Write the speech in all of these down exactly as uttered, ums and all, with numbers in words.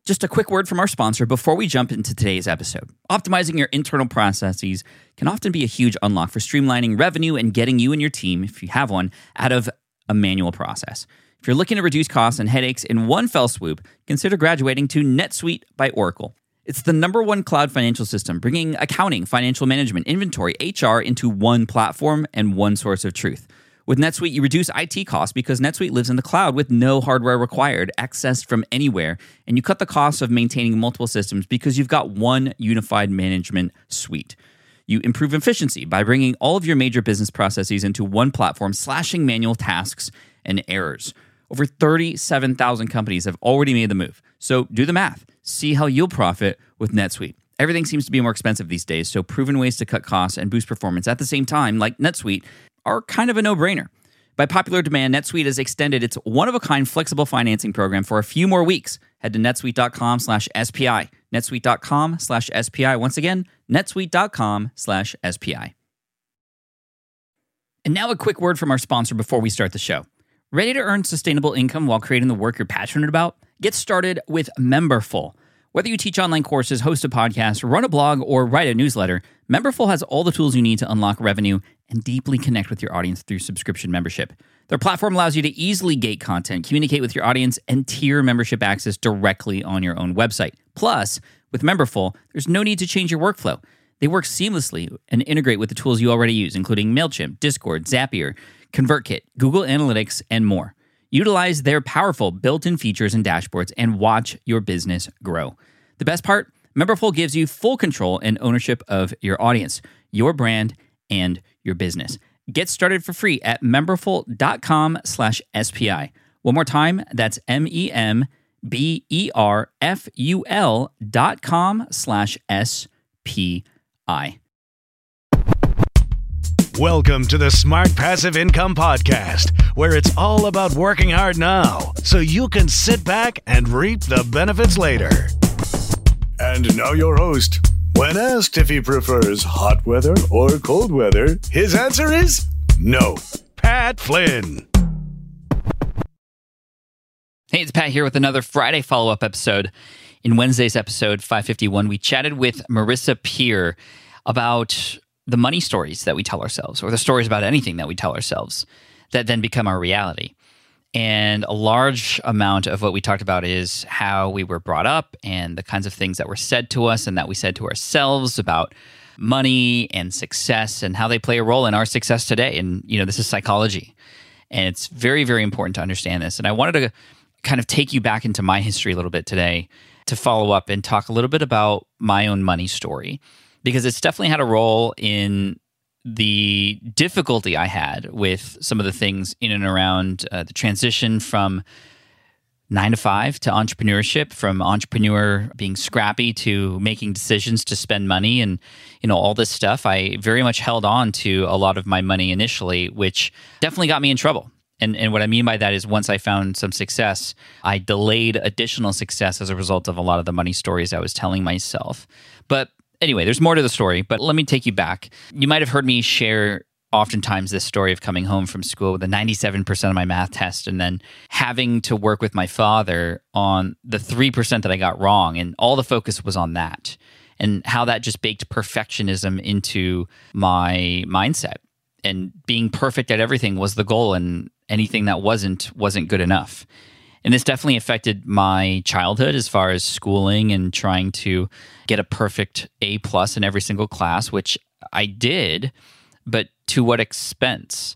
Just a quick word from our sponsor before we jump into today's episode. Optimizing your internal processes can often be a huge unlock for streamlining revenue and getting you and your team, if you have one, out of a manual process. If you're looking to reduce costs and headaches in one fell swoop, consider graduating to NetSuite by Oracle. It's the number one cloud financial system, bringing accounting, financial management, inventory, H R into one platform and one source of truth. With NetSuite, you reduce I T costs because NetSuite lives in the cloud with no hardware required, accessed from anywhere, and you cut the cost of maintaining multiple systems because you've got one unified management suite. You improve efficiency by bringing all of your major business processes into one platform, slashing manual tasks and errors. Over thirty-seven thousand companies have already made the move. So do the math. See how you'll profit with NetSuite. Everything seems to be more expensive these days, so proven ways to cut costs and boost performance at the same time, like NetSuite, are kind of a no-brainer. By popular demand, NetSuite has extended its one-of-a-kind flexible financing program for a few more weeks. Head to netsuite.com slash SPI. netsuite.com slash SPI. Once again, netsuite.com slash SPI. And now a quick word from our sponsor before we start the show. Ready to earn sustainable income while creating the work you're passionate about? Get started with Memberful. Whether you teach online courses, host a podcast, run a blog, or write a newsletter, Memberful has all the tools you need to unlock revenue and deeply connect with your audience through subscription membership. Their platform allows you to easily gate content, communicate with your audience, and tier membership access directly on your own website. Plus, with Memberful, there's no need to change your workflow. They work seamlessly and integrate with the tools you already use, including MailChimp, Discord, Zapier, ConvertKit, Google Analytics, and more. Utilize their powerful built-in features and dashboards and watch your business grow. The best part? Memberful gives you full control and ownership of your audience, your brand, and your business. Get started for free at memberful.com slash SPI. One more time, that's M-E-M-B-E-R-F-U-L dot com slash S-P-I. Welcome to the Smart Passive Income Podcast, where it's all about working hard now so you can sit back and reap the benefits later. And now your host. When asked if he prefers hot weather or cold weather, his answer is no. Pat Flynn. Hey, it's Pat here with another Friday follow-up episode. In Wednesday's episode five fifty-one, we chatted with Marissa Peer about the money stories that we tell ourselves, or the stories about anything that we tell ourselves that then become our reality. And a large amount of what we talked about is how we were brought up and the kinds of things that were said to us and that we said to ourselves about money and success and how they play a role in our success today. And, you know, this is psychology. And it's very, very important to understand this. And I wanted to kind of take you back into my history a little bit today to follow up and talk a little bit about my own money story, because it's definitely had a role in the difficulty I had with some of the things in and around uh, the transition from nine to five to entrepreneurship, from entrepreneur being scrappy to making decisions to spend money and, you know, all this stuff. I very much held on to a lot of my money initially, which definitely got me in trouble. And and what I mean by that is once I found some success, I delayed additional success as a result of a lot of the money stories I was telling myself. But anyway, there's more to the story, but let me take you back. You might have heard me share oftentimes this story of coming home from school with a ninety-seven percent of my math test and then having to work with my father on the three percent that I got wrong, and all the focus was on that, and how that just baked perfectionism into my mindset. And being perfect at everything was the goal, and anything that wasn't, wasn't good enough. And this definitely affected my childhood as far as schooling and trying to get a perfect A plus in every single class, which I did, but to what expense?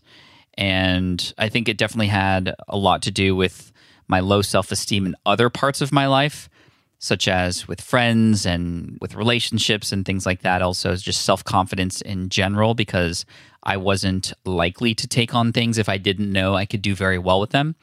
And I think it definitely had a lot to do with my low self-esteem in other parts of my life, such as with friends and with relationships and things like that. Also, just self-confidence in general, because I wasn't likely to take on things if I didn't know I could do very well with them.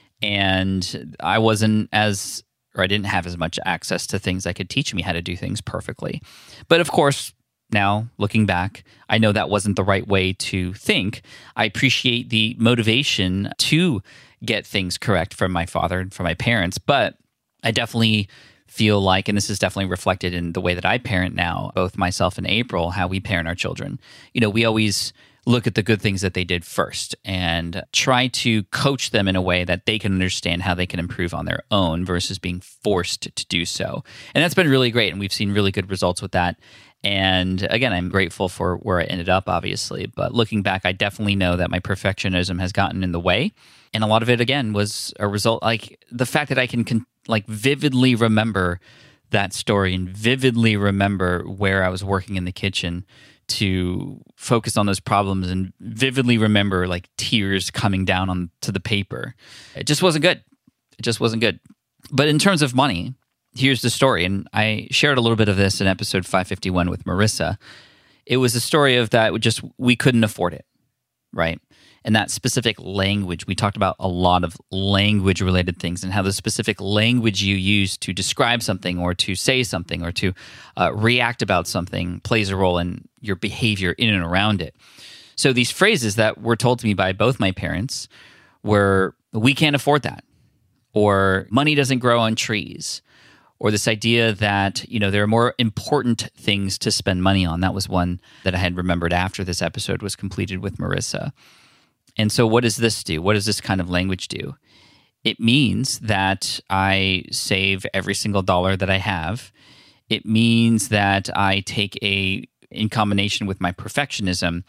And I wasn't as, or I didn't have as much access to things that could teach me how to do things perfectly. But of course, now looking back, I know that wasn't the right way to think. I appreciate the motivation to get things correct from my father and from my parents, but I definitely feel like, and this is definitely reflected in the way that I parent now, both myself and April, how we parent our children. You know, we always look at the good things that they did first and try to coach them in a way that they can understand how they can improve on their own versus being forced to do so. And that's been really great. And we've seen really good results with that. And again, I'm grateful for where I ended up, obviously. But looking back, I definitely know that my perfectionism has gotten in the way. And a lot of it, again, was a result, like the fact that I can, con- like vividly remember that story and vividly remember where I was working in the kitchen to focus on those problems and vividly remember like tears coming down on to the paper. It just wasn't good. It just wasn't good. But in terms of money, here's the story. And I shared a little bit of this in episode five fifty-one with Marissa. It was a story of that just we couldn't afford it, right? And that specific language, we talked about a lot of language related things and how the specific language you use to describe something or to say something or to uh, react about something plays a role in your behavior in and around it. So these phrases that were told to me by both my parents were, we can't afford that, or money doesn't grow on trees, or this idea that, you know, there are more important things to spend money on. That was one that I had remembered after this episode was completed with Marissa. And so what does this do? What does this kind of language do? It means that I save every single dollar that I have. It means that I take a, in combination with my perfectionism,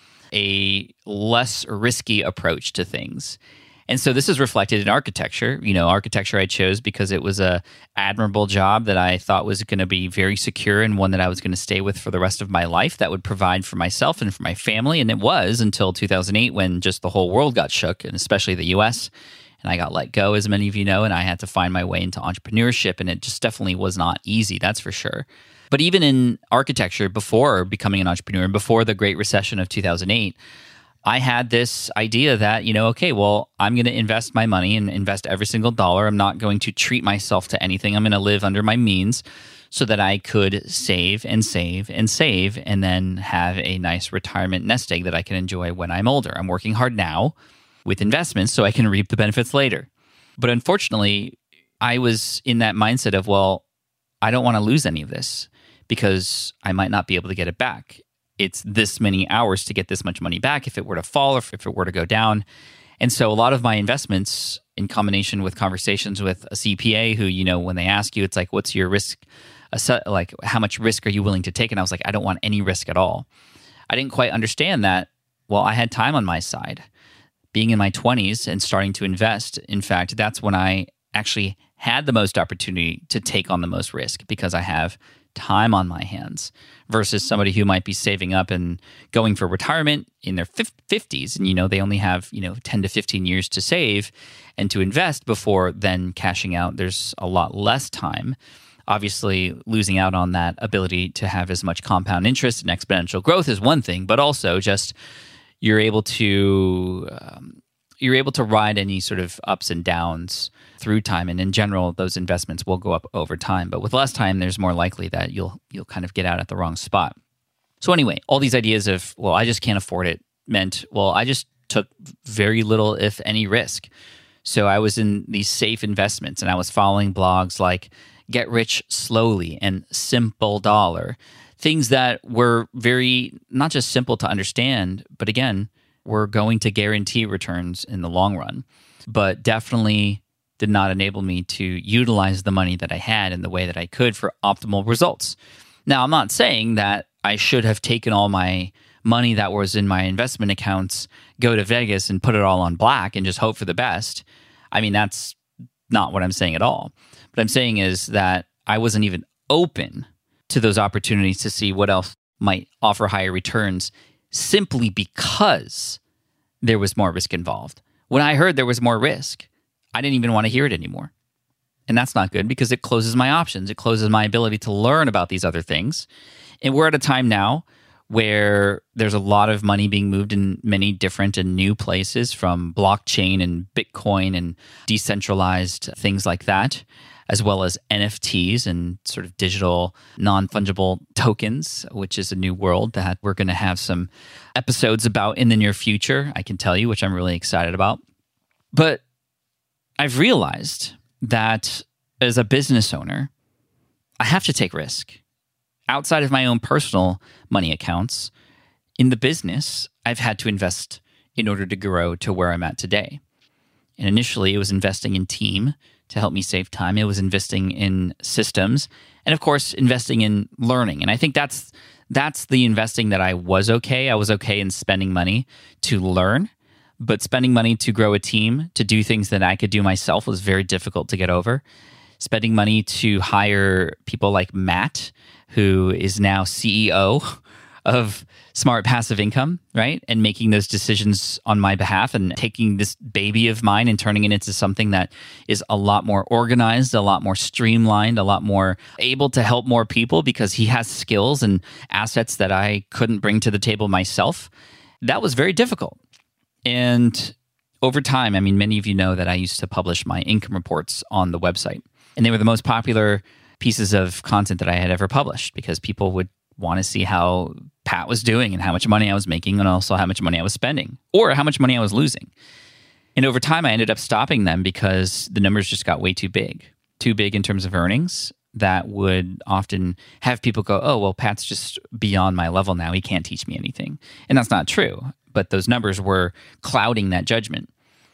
a less risky approach to things. And so this is reflected in architecture. You know, architecture I chose because it was a admirable job that I thought was going to be very secure and one that I was going to stay with for the rest of my life that would provide for myself and for my family. And it was until two thousand eight when just the whole world got shook, and especially the U S, and I got let go, as many of you know, and I had to find my way into entrepreneurship, and it just definitely was not easy, that's for sure. But even in architecture, before becoming an entrepreneur, before the Great Recession of two thousand eight, I had this idea that, you know, okay, well, I'm going to invest my money and invest every single dollar. I'm not going to treat myself to anything. I'm going to live under my means so that I could save and save and save and then have a nice retirement nest egg that I can enjoy when I'm older. I'm working hard now with investments so I can reap the benefits later. But unfortunately, I was in that mindset of, well, I don't want to lose any of this because I might not be able to get it back. It's this many hours to get this much money back if it were to fall or if it were to go down. And so a lot of my investments, in combination with conversations with a C P A who, you know, when they ask you, it's like, what's your risk? Like, how much risk are you willing to take? And I was like, I don't want any risk at all. I didn't quite understand that. Well, I had time on my side. Being in my twenties and starting to invest, in fact, that's when I actually had the most opportunity to take on the most risk because I have time on my hands versus somebody who might be saving up and going for retirement in their fifties. And, you know, they only have, you know, ten to fifteen years to save and to invest before then cashing out. There's a lot less time. Obviously, losing out on that ability to have as much compound interest and exponential growth is one thing, but also just you're able to um, you're able to ride any sort of ups and downs through time, and in general, those investments will go up over time. But with less time, there's more likely that you'll you'll kind of get out at the wrong spot. So anyway, all these ideas of, well, I just can't afford it meant, well, I just took very little, if any, risk. So I was in these safe investments, and I was following blogs like Get Rich Slowly and Simple Dollar, things that were very, not just simple to understand, but again, were going to guarantee returns in the long run, but definitely did not enable me to utilize the money that I had in the way that I could for optimal results. Now, I'm not saying that I should have taken all my money that was in my investment accounts, go to Vegas and put it all on black and just hope for the best. I mean, that's not what I'm saying at all. What I'm saying is that I wasn't even open to those opportunities to see what else might offer higher returns simply because there was more risk involved. When I heard there was more risk, I didn't even want to hear it anymore. And that's not good because it closes my options. It closes my ability to learn about these other things. And we're at a time now where there's a lot of money being moved in many different and new places, from blockchain and Bitcoin and decentralized things like that, as well as N F Ts and sort of digital non-fungible tokens, which is a new world that we're going to have some episodes about in the near future, I can tell you, which I'm really excited about. But I've realized that as a business owner, I have to take risk. Outside of my own personal money accounts, in the business, I've had to invest in order to grow to where I'm at today. And initially, it was investing in team to help me save time. It was investing in systems, and of course, investing in learning. And I think that's that's the investing that I was okay. I was okay in spending money to learn, but spending money to grow a team, to do things that I could do myself was very difficult to get over. Spending money to hire people like Matt, who is now C E O of Smart Passive Income, right? And making those decisions on my behalf and taking this baby of mine and turning it into something that is a lot more organized, a lot more streamlined, a lot more able to help more people because he has skills and assets that I couldn't bring to the table myself. That was very difficult. And over time, I mean, many of you know that I used to publish my income reports on the website. And they were the most popular pieces of content that I had ever published because people would want to see how Pat was doing and how much money I was making and also how much money I was spending or how much money I was losing. And over time, I ended up stopping them because the numbers just got way too big, too big in terms of earnings that would often have people go, oh, well, Pat's just beyond my level now. He can't teach me anything. And that's not true. But those numbers were clouding that judgment.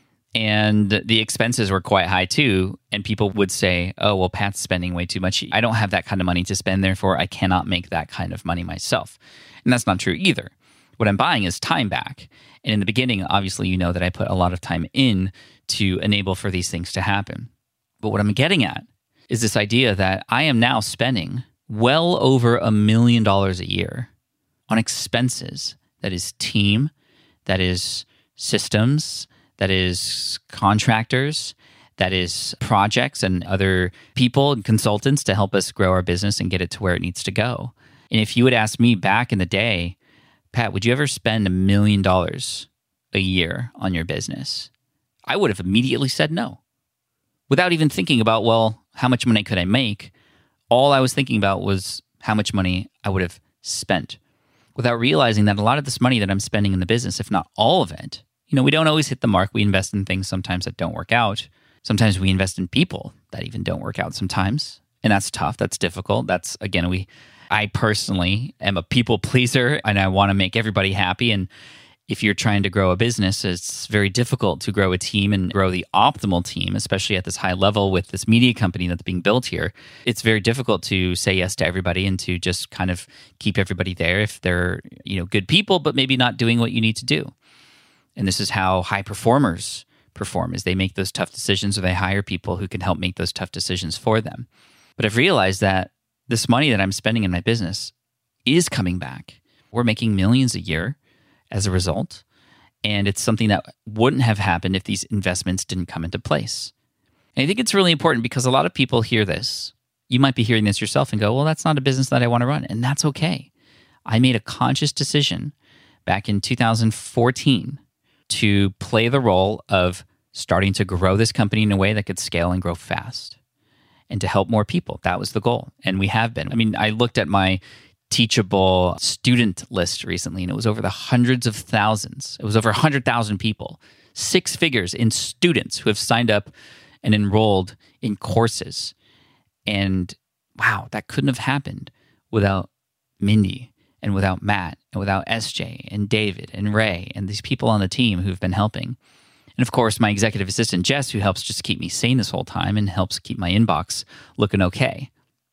And the expenses were quite high too. And people would say, oh, well, Pat's spending way too much. I don't have that kind of money to spend. Therefore, I cannot make that kind of money myself. And that's not true either. What I'm buying is time back. And in the beginning, obviously, you know that I put a lot of time in to enable for these things to happen. But what I'm getting at is this idea that I am now spending well over a million dollars a year on expenses. That is team, that is systems, that is contractors, that is projects and other people and consultants to help us grow our business and get it to where it needs to go. And if you would ask me back in the day, Pat, would you ever spend a million dollars a year on your business? I would have immediately said no. Without even thinking about, well, how much money could I make? All I was thinking about was how much money I would have spent, without realizing that a lot of this money that I'm spending in the business, if not all of it, you know, we don't always hit the mark. We invest in things sometimes that don't work out. Sometimes we invest in people that even don't work out sometimes. And that's tough. That's difficult. That's, again, we, I personally am a people pleaser and I want to make everybody happy. And if you're trying to grow a business, it's very difficult to grow a team and grow the optimal team, especially at this high level with this media company that's being built here. It's very difficult to say yes to everybody and to just kind of keep everybody there if they're, you know, good people, but maybe not doing what you need to do. And this is how high performers perform, is they make those tough decisions or they hire people who can help make those tough decisions for them. But I've realized that this money that I'm spending in my business is coming back. We're making millions a year as a result. And it's something that wouldn't have happened if these investments didn't come into place. And I think it's really important because a lot of people hear this. You might be hearing this yourself and go, well, that's not a business that I want to run. And that's okay. I made a conscious decision back in two thousand fourteen to play the role of starting to grow this company in a way that could scale and grow fast and to help more people. That was the goal. And we have been. I mean, I looked at my Teachable student list recently, and it was over the hundreds of thousands. It was over one hundred thousand people, six figures in students who have signed up and enrolled in courses. And wow, that couldn't have happened without Mindy and without Matt and without S J and David and Ray and these people on the team who've been helping. And of course, my executive assistant, Jess, who helps just keep me sane this whole time and helps keep my inbox looking okay.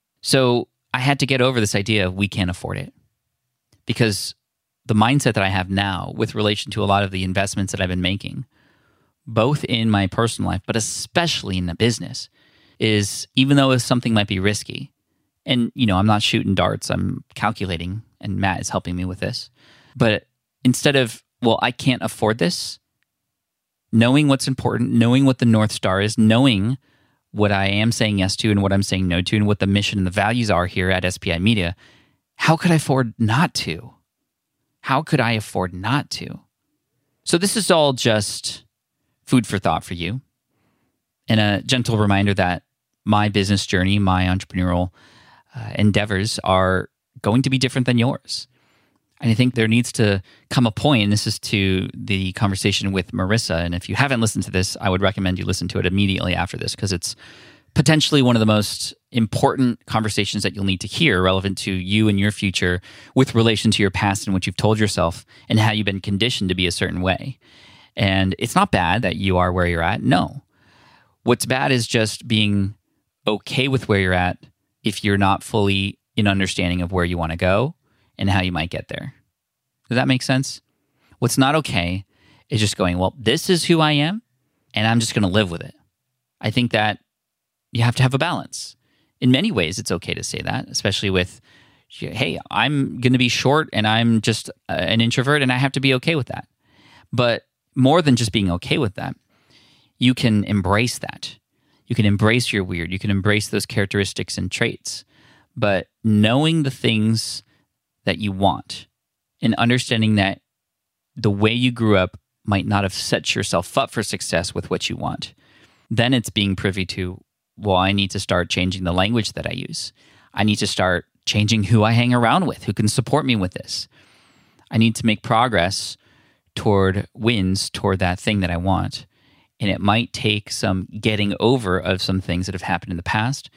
So I had to get over this idea of we can't afford it, because the mindset that I have now with relation to a lot of the investments that I've been making, both in my personal life, but especially in the business, is even though something might be risky, and you know, I'm not shooting darts, I'm calculating, and Matt is helping me with this. But instead of, well, I can't afford this, knowing what's important, knowing what the North Star is, knowing what I am saying yes to and what I'm saying no to and what the mission and the values are here at S P I Media, how could I afford not to? How could I afford not to? So this is all just food for thought for you, and a gentle reminder that my business journey, my entrepreneurial uh, endeavors are going to be different than yours. And I think there needs to come a point, and this is to the conversation with Marissa, and if you haven't listened to this, I would recommend you listen to it immediately after this because it's potentially one of the most important conversations that you'll need to hear relevant to you and your future with relation to your past and what you've told yourself and how you've been conditioned to be a certain way. And it's not bad that you are where you're at. No. What's bad is just being okay with where you're at if you're not fully in understanding of where you want to go and how you might get there. Does that make sense? What's not okay is just going, well, this is who I am, and I'm just going to live with it. I think that you have to have a balance. In many ways, it's okay to say that, especially with, hey, I'm going to be short and I'm just an introvert and I have to be okay with that. But more than just being okay with that, you can embrace that. You can embrace your weird. You can embrace those characteristics and traits. But knowing the things that you want and understanding that the way you grew up might not have set yourself up for success with what you want, then it's being privy to, well, I need to start changing the language that I use. I need to start changing who I hang around with, who can support me with this. I need to make progress toward wins, toward that thing that I want. And it might take some getting over of some things that have happened in the past,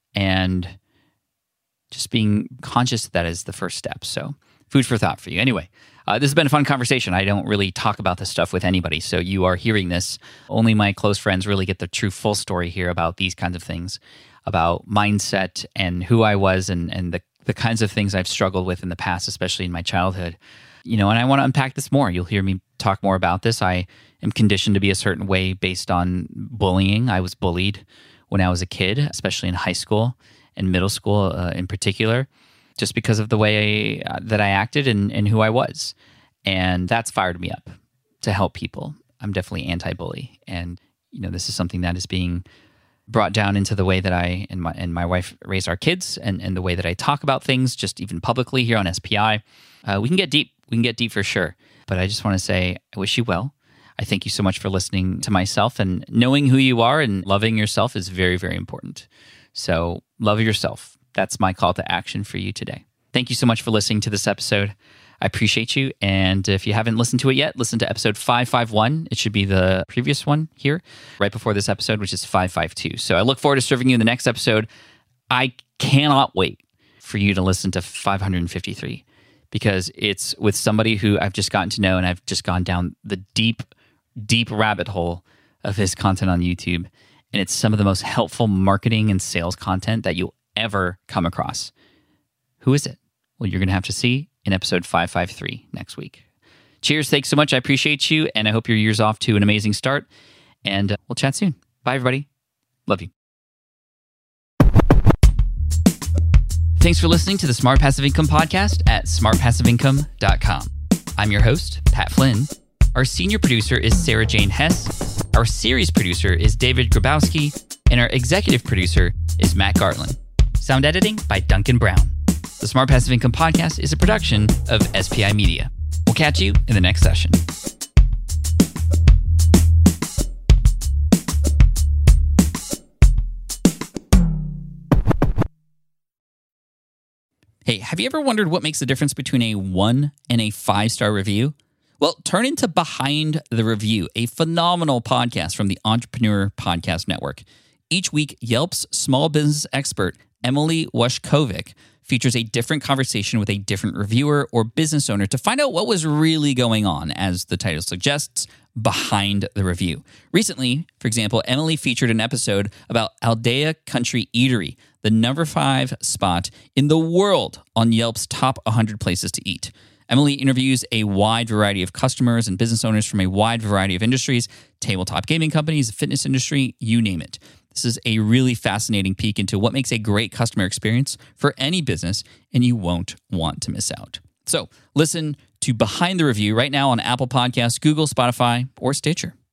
and just being conscious of that is the first step. So food for thought for you. Anyway, uh, this has been a fun conversation. I don't really talk about this stuff with anybody, so you are hearing this. Only my close friends really get the true full story here about these kinds of things, about mindset and who I was and, and the, the kinds of things I've struggled with in the past, especially in my childhood. You know, and I want to unpack this more. You'll hear me talk more about this. I am conditioned to be a certain way based on bullying. I was bullied when I was a kid, especially in high school and middle school uh, in particular, just because of the way I, uh, that I acted and, and who I was. And that's fired me up to help people. I'm definitely anti-bully. And, you know, this is something that is being brought down into the way that I and my and my wife raise our kids, and, and the way that I talk about things, just even publicly here on S P I. Uh, we can get deep. We can get deep for sure. But I just want to say, I wish you well. I thank you so much for listening to myself, and knowing who you are and loving yourself is very, very important. So love yourself. That's my call to action for you today. Thank you so much for listening to this episode. I appreciate you. And if you haven't listened to it yet, listen to episode five fifty-one. It should be the previous one here, right before this episode, which is five fifty-two. So I look forward to serving you in the next episode. I cannot wait for you to listen to five fifty-three, because it's with somebody who I've just gotten to know, and I've just gone down the deep, deep rabbit hole of his content on YouTube. And it's some of the most helpful marketing and sales content that you'll ever come across. Who is it? Well, you're going to have to see in episode five fifty-three next week. Cheers. Thanks so much. I appreciate you. And I hope your year's off to an amazing start. And uh, we'll chat soon. Bye, everybody. Love you. Thanks for listening to the Smart Passive Income Podcast at smart passive income dot com. I'm your host, Pat Flynn. Our senior producer is Sarah Jane Hess. Our series producer is David Grabowski. And our executive producer is Matt Gartland. Sound editing by Duncan Brown. The Smart Passive Income Podcast is a production of S P I Media. We'll catch you in the next session. Hey, have you ever wondered what makes the difference between a one and a five-star review? Well, turn into Behind the Review, a phenomenal podcast from the Entrepreneur Podcast Network. Each week, Yelp's small business expert, Emily Washkovic, features a different conversation with a different reviewer or business owner to find out what was really going on, as the title suggests, behind the review. Recently, for example, Emily featured an episode about Aldea Country Eatery, the number five spot in the world on Yelp's top one hundred places to eat. Emily interviews a wide variety of customers and business owners from a wide variety of industries, tabletop gaming companies, fitness industry, you name it. This is a really fascinating peek into what makes a great customer experience for any business, and you won't want to miss out. So listen to Behind the Review right now on Apple Podcasts, Google, Spotify, or Stitcher.